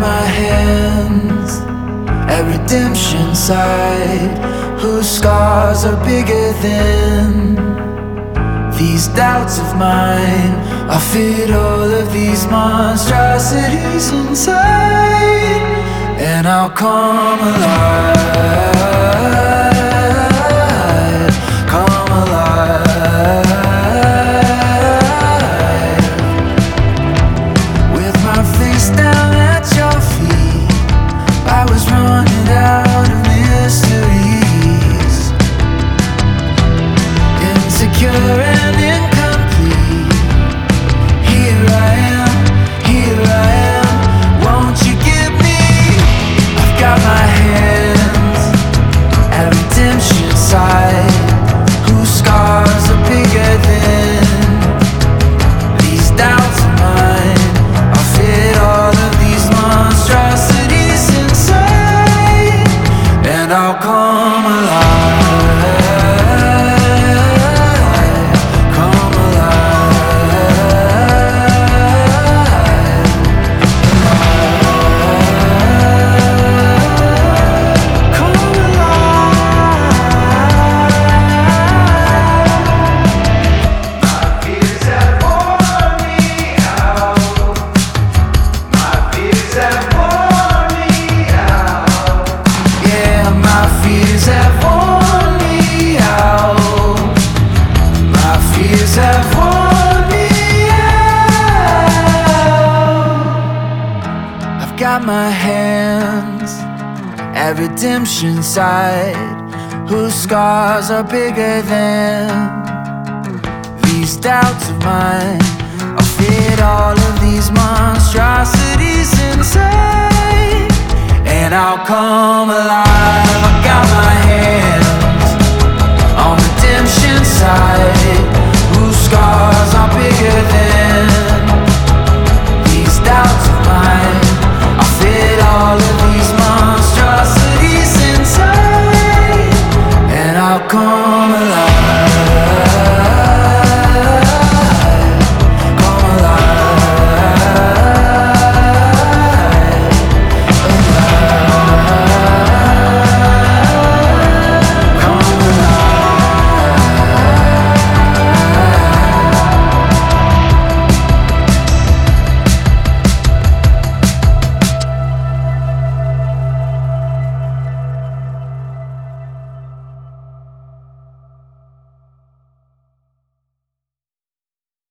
my hands at redemption side, whose scars are bigger than these doubts of mine. I fit all of these monstrosities inside, and I'll come alive, come alive. With my face down at your feet, I was running out of mysteries, insecure and incomplete. Here I am, won't you give me? I've got my hands at redemption side, whose scars are bigger than these doubts of mine. I fit all of these monstrosities inside, and I'll come alive, come alive, come alive. My fears have worn me out. My fears have worn me out. Yeah, my fears have worn me out. My fears have worn me out. I've got my hands at redemption side, whose scars are bigger than these doubts of mine. I'll fit all of these monstrosities inside, and I'll come alive.